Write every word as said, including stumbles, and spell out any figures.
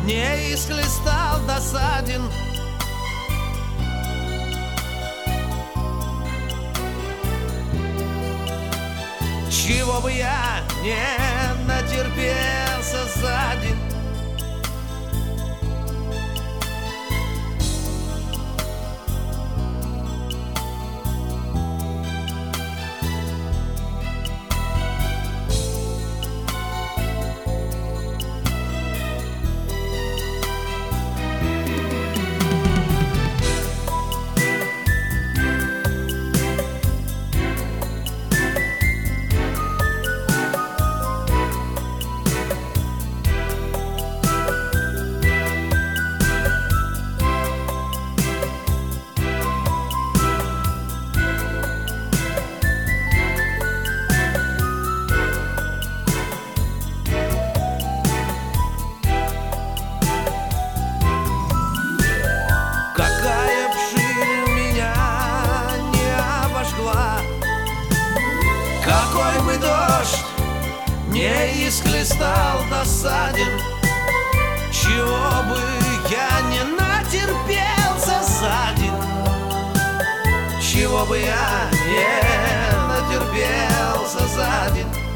не исхлестал досаден. Чего бы я не натерпелся за день. Какой бы дождь не исхлестал досаден, чего бы я не натерпелся за день, чего бы я не натерпелся за день.